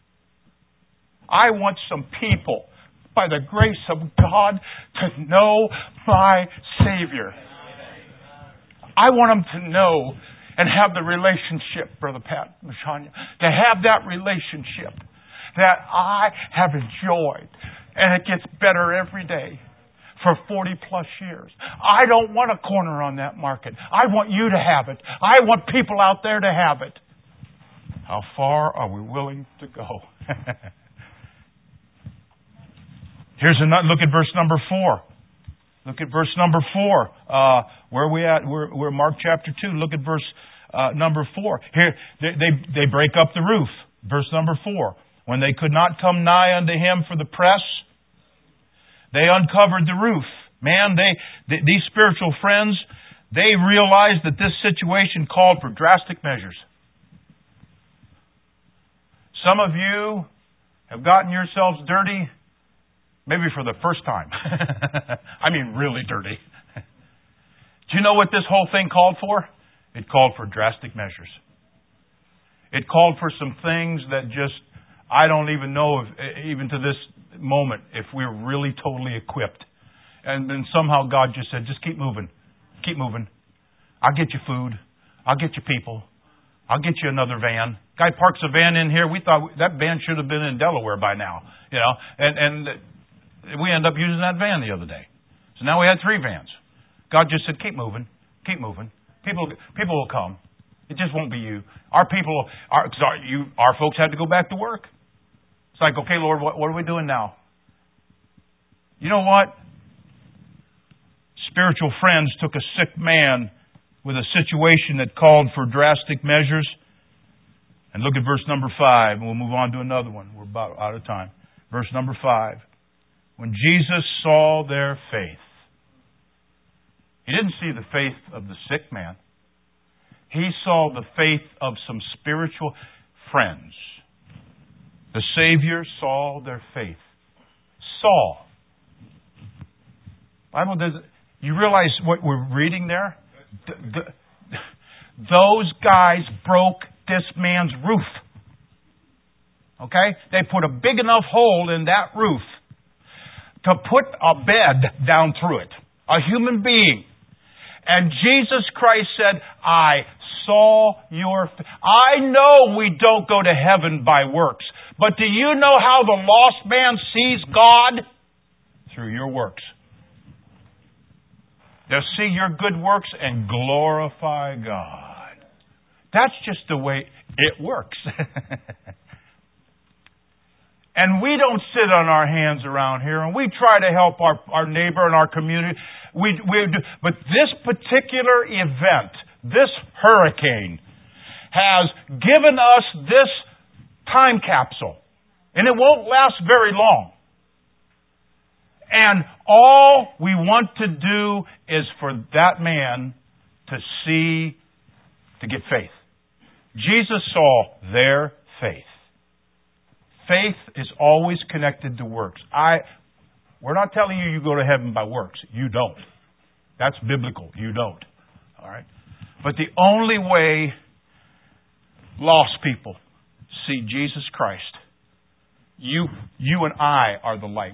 I want some people, by the grace of God, to know my Savior. I want them to know and have the relationship, Brother Pat, Mashanya, to have that relationship that I have enjoyed. And it gets better every day for 40 plus years. I don't want a corner on that market. I want you to have it. I want people out there to have it. How far are we willing to go? Here's another look at verse number 4. Look at verse number 4. Where are we at? We're Mark chapter 2. Look at verse number 4. Here, they break up the roof. Verse number 4. When they could not come nigh unto him for the press, they uncovered the roof. Man, these spiritual friends, they realized that this situation called for drastic measures. Some of you have gotten yourselves dirty, maybe for the first time. I mean, really dirty. Do you know what this whole thing called for? It called for drastic measures. It called for some things that just, I don't even know, if, even to this moment, if we're really totally equipped. And then somehow God just said, just keep moving. Keep moving. I'll get you food. I'll get you people. I'll get you another van. Guy parks a van in here. We thought that van should have been in Delaware by now. You know, and we ended up using that van the other day. So now we had 3 vans. God just said, keep moving. Keep moving. People will come. It just won't be you. Our folks had to go back to work. It's like, okay, Lord, what are we doing now? You know what? Spiritual friends took a sick man with a situation that called for drastic measures. And look at verse number 5, and we'll move on to another one. We're about out of time. Verse number 5. When Jesus saw their faith, He didn't see the faith of the sick man. He saw the faith of some spiritual friends. The Savior saw their faith. Saw. Bible doesn't. You realize what we're reading there? Those guys broke this man's roof. Okay? They put a big enough hole in that roof to put a bed down through it. A human being. And Jesus Christ said, I saw your faith. I know we don't go to heaven by works. But do you know how the lost man sees God? Through your works. They'll see your good works and glorify God. That's just the way it works. And we don't sit on our hands around here, and we try to help our neighbor and our community. We do. But this particular event, this hurricane, has given us this time capsule. And it won't last very long. And all we want to do is for that man to see, to get faith. Jesus saw their faith. Faith is always connected to works. We're not telling you go to heaven by works. You don't. That's biblical. You don't. All right? But the only way lost people see Jesus Christ, you and I are the light.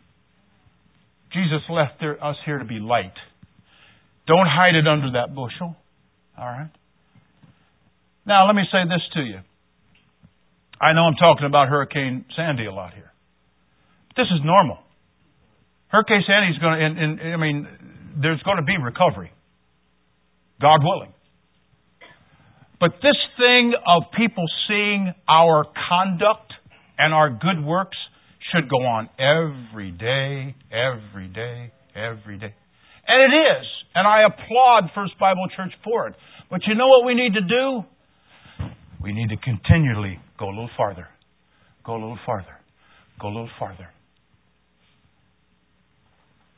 Jesus left us here to be light. Don't hide it under that bushel. All right? Now, let me say this to you. I know I'm talking about Hurricane Sandy a lot here. But this is normal. Hurricane Sandy's going to, there's going to be recovery. God willing. But this thing of people seeing our conduct and our good works should go on every day, every day, every day. And it is. And I applaud First Bible Church for it. But you know what we need to do? We need to continually go a little farther. Go a little farther. Go a little farther.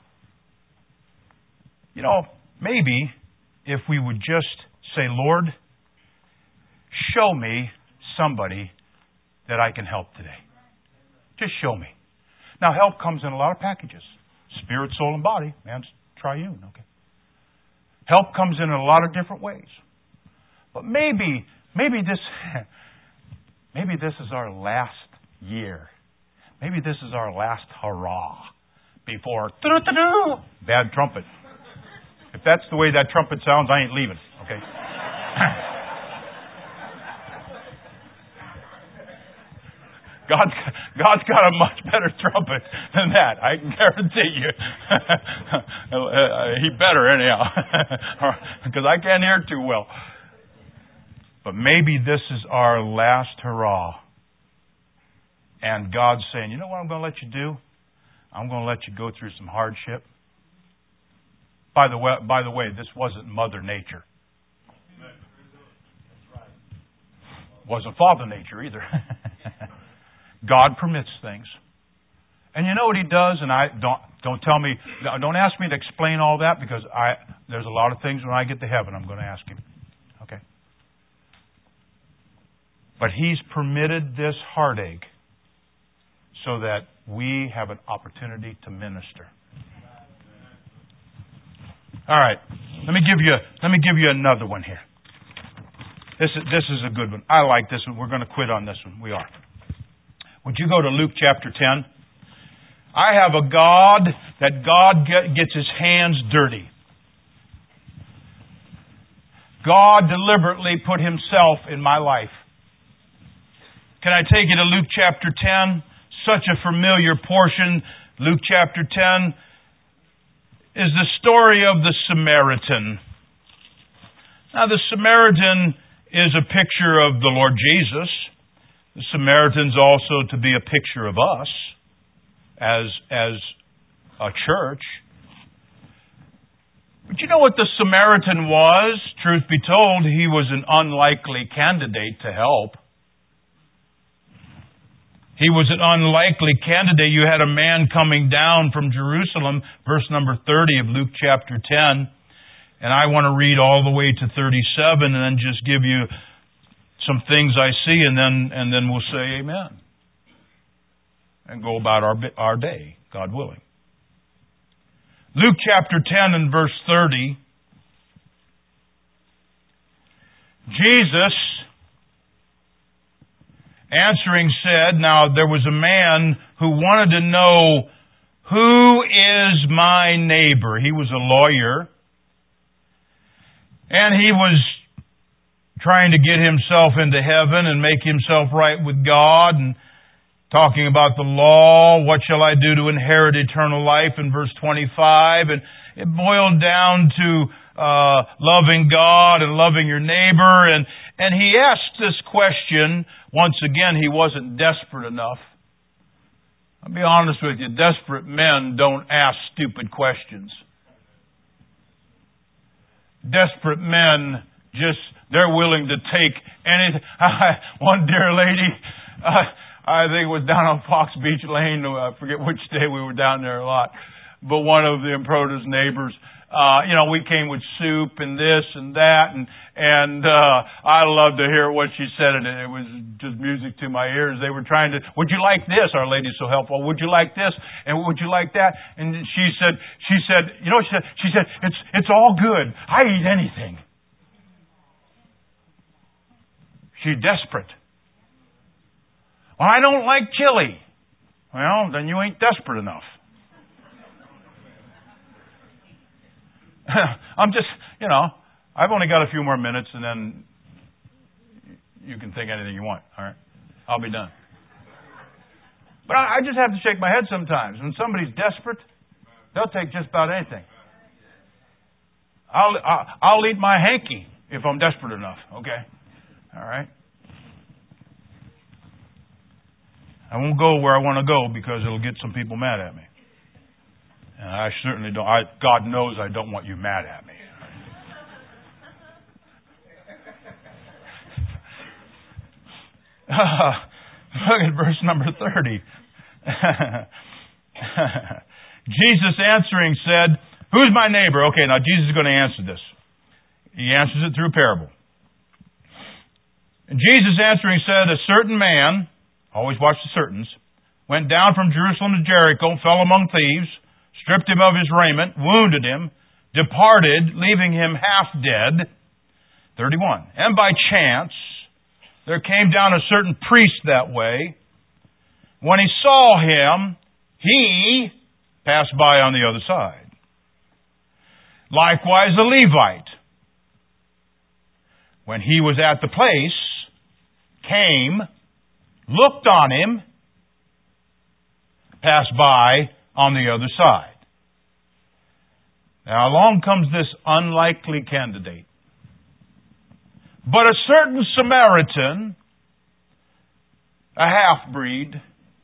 You know, maybe if we would just say, Lord, show me somebody that I can help today. Just show me. Now, help comes in a lot of packages. Spirit, soul, and body. Man's triune, okay? Help comes in a lot of different ways. But maybe this is our last year. Maybe this is our last hurrah before bad trumpet. If that's the way that trumpet sounds, I ain't leaving, okay? God's got a much better trumpet than that. I can guarantee you. He better anyhow. Because I can't hear too well. But maybe this is our last hurrah. And God's saying, you know what I'm going to let you do? I'm going to let you go through some hardship. By the way, this wasn't Mother Nature. Wasn't Father Nature either. God permits things. And you know what He does? And don't tell me, don't ask me to explain all that, because there's a lot of things when I get to heaven I'm going to ask Him. Okay? But He's permitted this heartache so that we have an opportunity to minister. All right. Let me give you another one here. This is a good one. I like this one. We're going to quit on this one. We are. Would you go to Luke chapter 10? I have a God that God gets His hands dirty. God deliberately put Himself in my life. Can I take you to Luke chapter 10? Such a familiar portion. Luke chapter 10 is the story of the Samaritan. Now, the Samaritan is a picture of the Lord Jesus. The Samaritan's also to be a picture of us as a church. But you know what the Samaritan was? Truth be told, he was an unlikely candidate to help. He was an unlikely candidate. You had a man coming down from Jerusalem, verse number 30 of Luke chapter 10. And I want to read all the way to 37 and then just give you some things I see, and then we'll say amen. And go about our day, God willing. Luke chapter 10 and verse 30. Jesus answering said, now there was a man who wanted to know, who is my neighbor? He was a lawyer. And he was trying to get himself into heaven and make himself right with God, and talking about the law, what shall I do to inherit eternal life in verse 25. And it boiled down to loving God and loving your neighbor. And he asked this question. Once again, he wasn't desperate enough. I'll be honest with you, desperate men don't ask stupid questions. Desperate men they're willing to take anything. One dear lady, I think it was down on Fox Beach Lane, I forget which day, we were down there a lot, but one of the Improta's neighbors, we came with soup and this and that, and I loved to hear what she said, and it was just music to my ears. They were trying to, would you like this? Our Lady's so helpful. Would you like this? And would you like that? And she said, it's all good. I eat anything. She's desperate. Well, I don't like chili. Well, then you ain't desperate enough. I'm just, I've only got a few more minutes, and then you can think anything you want, all right? I'll be done. But I just have to shake my head sometimes. When somebody's desperate, they'll take just about anything. I'll eat my hanky if I'm desperate enough, okay? All right? I won't go where I want to go because it'll get some people mad at me. And I certainly don't. God knows I don't want you mad at me. Look at verse number 30. Jesus answering said, who's my neighbor? Okay, now Jesus is going to answer this. He answers it through a parable. And Jesus answering said, a certain man, always watch the certains, went down from Jerusalem to Jericho, fell among thieves, stripped him of his raiment, wounded him, departed, leaving him half dead. 31. And by chance, there came down a certain priest that way. When he saw him, he passed by on the other side. Likewise, a Levite, when he was at the place, came, looked on him, passed by on the other side. Now along comes this unlikely candidate. But a certain Samaritan, a half-breed,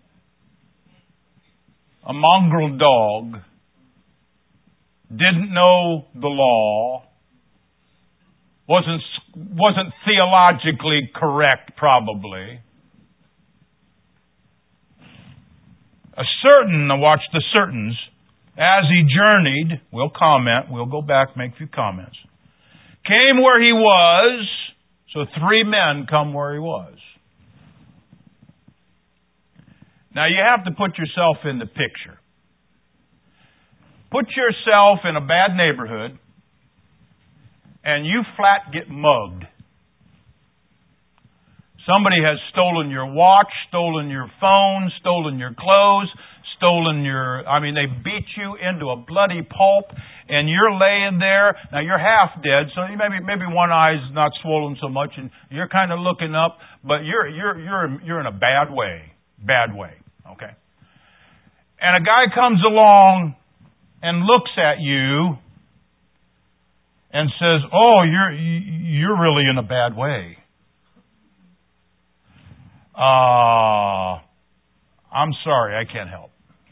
a mongrel dog, didn't know the law, wasn't theologically correct probably. A certain, now watch the certains, as he journeyed, we'll comment, we'll go back, make a few comments, came where he was, so 3 men come where he was. Now you have to put yourself in the picture. Put yourself in a bad neighborhood and you flat get mugged. Somebody has stolen your watch, stolen your phone, stolen your clothes, they beat you into a bloody pulp, and you're laying there. Now you're half dead, so maybe one eye's not swollen so much, and you're kind of looking up, but you're in a bad way, okay? And a guy comes along and looks at you and says, "Oh, you're really in a bad way. I'm sorry, I can't help."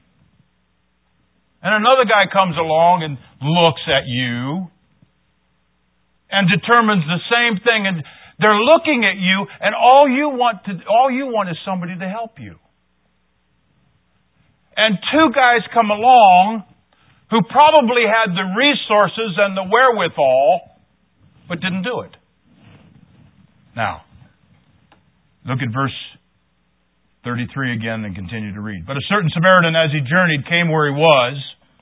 And another guy comes along and looks at you and determines the same thing, and they're looking at you, and all you want is somebody to help you. And 2 guys come along who probably had the resources and the wherewithal, but didn't do it. Now, look at verse 33 again and continue to read. But a certain Samaritan, as he journeyed, came where he was.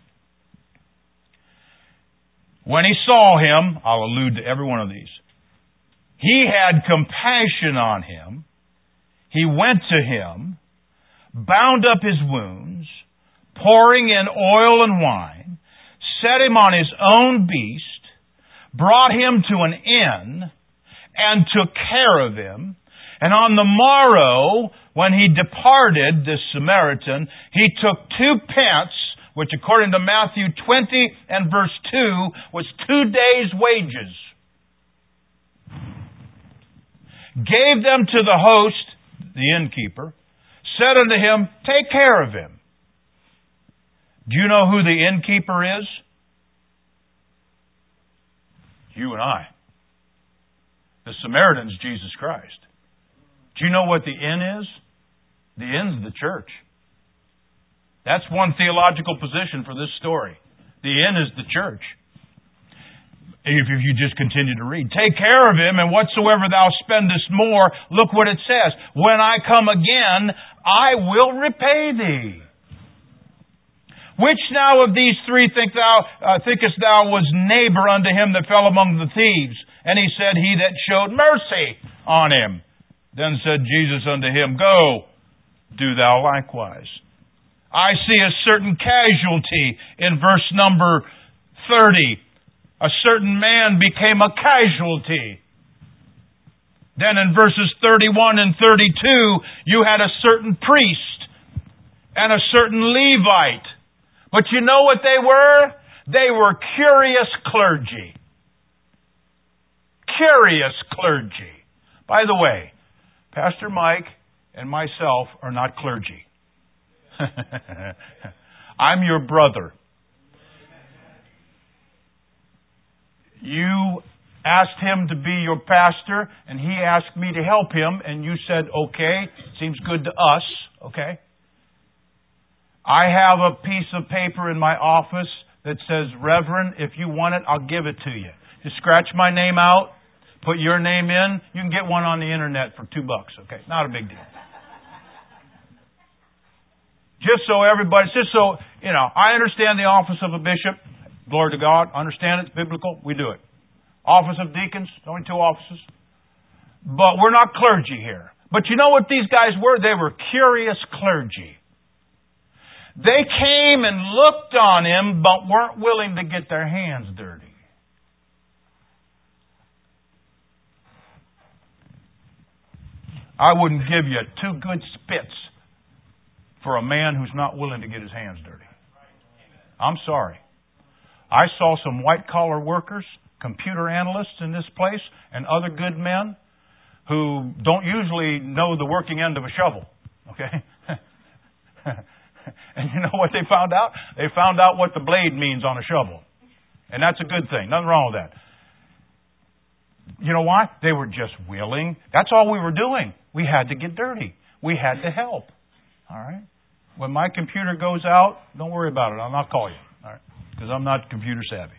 When he saw him, I'll allude to every one of these, he had compassion on him. He went to him, bound up his wounds, pouring in oil and wine, set him on his own beast, brought him to an inn, and took care of him. And on the morrow, when he departed, this Samaritan, he took 2 pence, which according to Matthew 20 and verse 2 was 2 days' wages. Gave them to the host, the innkeeper, said unto him, "Take care of him." Do you know who the innkeeper is? You and I. The Samaritan's Jesus Christ. Do you know what the inn is? The inn's the church. That's one theological position for this story. The inn is the church. If you just continue to read. Take care of him, and whatsoever thou spendest more, look what it says. When I come again, I will repay thee. Which now of these 3 thinkest thou was neighbor unto him that fell among the thieves? And he said, He that showed mercy on him. Then said Jesus unto him, Go, do thou likewise. I see a certain casualty in verse number 30. A certain man became a casualty. Then in verses 31 and 32, you had a certain priest and a certain Levite. But you know what they were? They were curious clergy. Curious clergy. By the way, Pastor Mike and myself are not clergy. I'm your brother. You asked him to be your pastor, and he asked me to help him, and you said, okay, seems good to us, okay? I have a piece of paper in my office that says, Reverend, if you want it, I'll give it to you. Just scratch my name out, Put your name in. You can get one on the internet for $2. Okay, not a big deal. Just so, I understand the office of a bishop. Glory to God. Understand it's biblical. We do it. Office of deacons, only 2 offices. But we're not clergy here. But you know what these guys were? They were curious clergy. They came and looked on him, but weren't willing to get their hands dirty. I wouldn't give you 2 good spits for a man who's not willing to get his hands dirty. I'm sorry. I saw some white-collar workers, computer analysts in this place, and other good men who don't usually know the working end of a shovel. Okay? And you know what they found out? They found out what the blade means on a shovel. And that's a good thing. Nothing wrong with that. You know why? They were just willing. That's all we were doing. We had to get dirty. We had to help. All right? When my computer goes out, don't worry about it. I'll not call you. All right? Because I'm not computer savvy.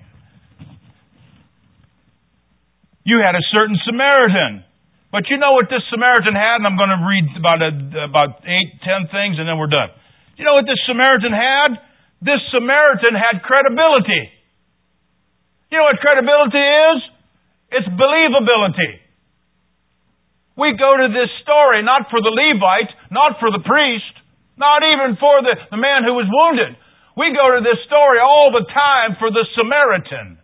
You had a certain Samaritan. But you know what this Samaritan had? And I'm going to read about 8-10 things and then we're done. You know what this Samaritan had? This Samaritan had credibility. You know what credibility is? It's believability. We go to this story not for the Levite, not for the priest, not even for the man who was wounded. We go to this story all the time for the Samaritan.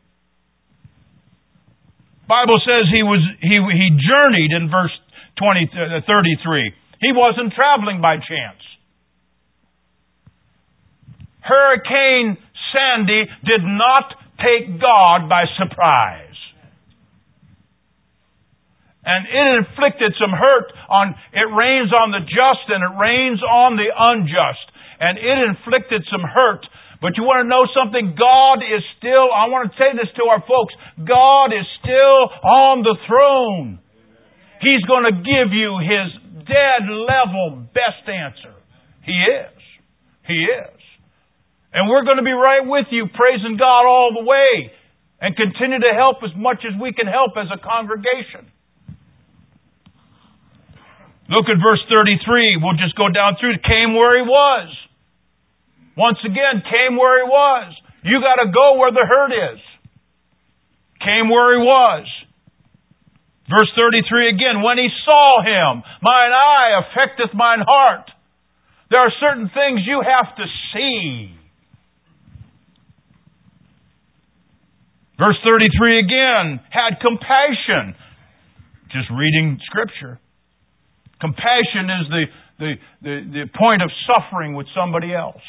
Bible says he journeyed in verse 33. He wasn't traveling by chance. Hurricane Sandy did not take God by surprise. And it inflicted some hurt it rains on the just and it rains on the unjust. And it inflicted some hurt. But you want to know something? God is still, I want to say this to our folks, God is still on the throne. He's going to give you His dead level best answer. He is. He is. And we're going to be right with you, praising God all the way. And continue to help as much as we can help as a congregation. Look at verse 33. We'll just go down through. Came where he was. Once again, came where he was. You got to go where the hurt is. Came where he was. Verse 33 again. When he saw him, mine eye affecteth mine heart. There are certain things you have to see. Verse 33 again. Had compassion. Just reading Scripture. Compassion is the point of suffering with somebody else.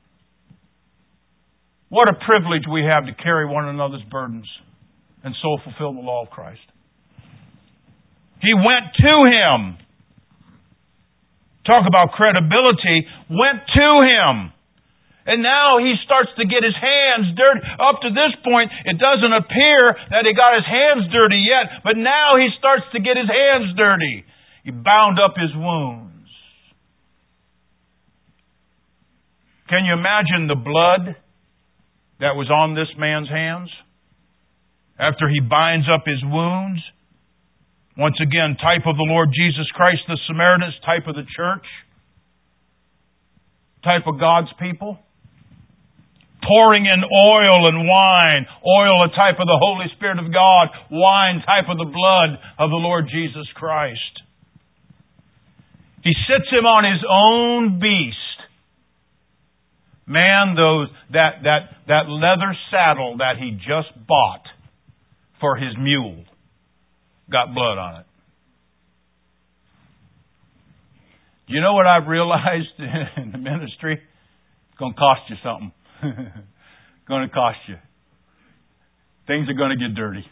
What a privilege we have to carry one another's burdens and so fulfill the law of Christ. He went to him. Talk about credibility. Went to him. And now he starts to get his hands dirty. Up to this point, it doesn't appear that he got his hands dirty yet, but now he starts to get his hands dirty. He bound up his wounds. Can you imagine the blood that was on this man's hands after he binds up his wounds? Once again, type of the Lord Jesus Christ, the Samaritans, type of the church, type of God's people. Pouring in oil and wine. Oil, a type of the Holy Spirit of God. Wine, type of the blood of the Lord Jesus Christ. He sits him on his own beast. Man, that leather saddle that he just bought for his mule got blood on it. Do you know what I've realized in the ministry? It's going to cost you something. It's going to cost you. Things are going to get dirty.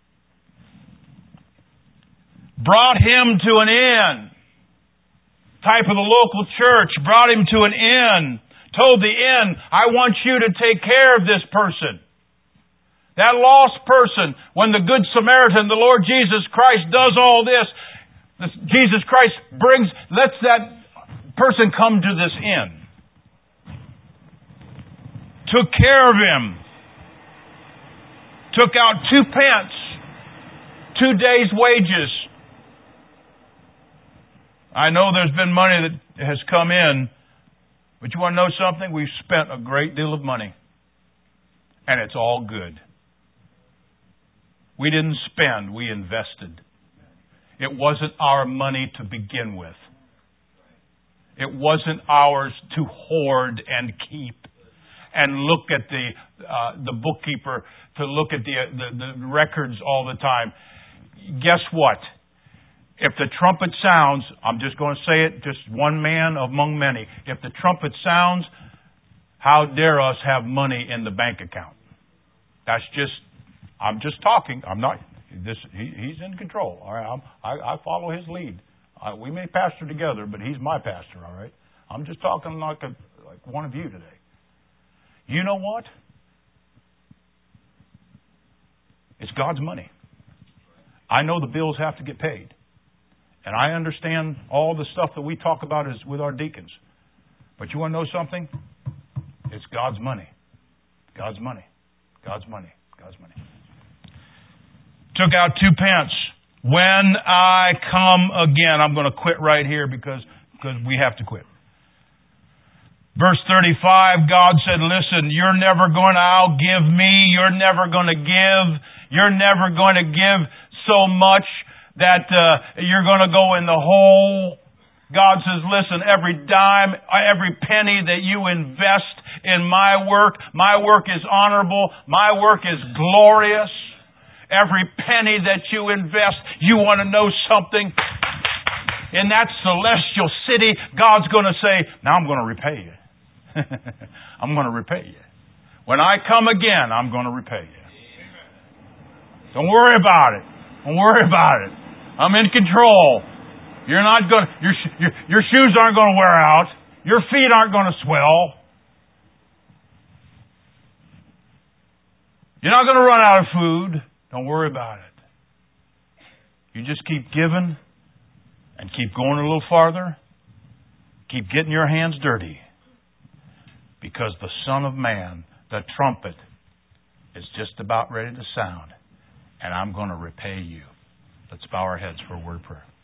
Brought him to an inn. Type of the local church. Brought him to an inn. Told the inn, I want you to take care of this person. That lost person, when the Good Samaritan, the Lord Jesus Christ, does all this, Jesus Christ lets that person come to this inn. Took care of him. Took out 2 pence 2 days' wages. I know there's been money that has come in, but you want to know something? We've spent a great deal of money, and it's all good. We didn't spend, we invested. It wasn't our money to begin with. It wasn't ours to hoard and keep and look at the bookkeeper, to look at the records all the time. Guess what? If the trumpet sounds, I'm just going to say it, just one man among many. If the trumpet sounds, how dare us have money in the bank account? I'm just talking. I'm not. He's in control. All right. I follow his lead. We may pastor together, but he's my pastor. All right. I'm just talking like one of you today. You know what? It's God's money. I know the bills have to get paid. And I understand all the stuff that we talk about is with our deacons. But you want to know something? It's God's money. God's money. God's money. God's money. Took out 2 pence. When I come again, I'm going to quit right here because we have to quit. Verse 35, God said, listen, you're never going to outgive me. You're never going to give. You're never going to give so much that you're going to go in the hole. God says, listen, every dime, every penny that you invest in my work is honorable. My work is glorious. Every penny that you invest, you want to know something? In that celestial city, God's going to say, now I'm going to repay you. I'm going to repay you. When I come again, I'm going to repay you. Don't worry about it. Don't worry about it. I'm in control. You're not going. Your shoes aren't going to wear out. Your feet aren't going to swell. You're not going to run out of food. Don't worry about it. You just keep giving and keep going a little farther. Keep getting your hands dirty. Because the Son of Man, the trumpet, is just about ready to sound. And I'm going to repay you. Let's bow our heads for a word of prayer.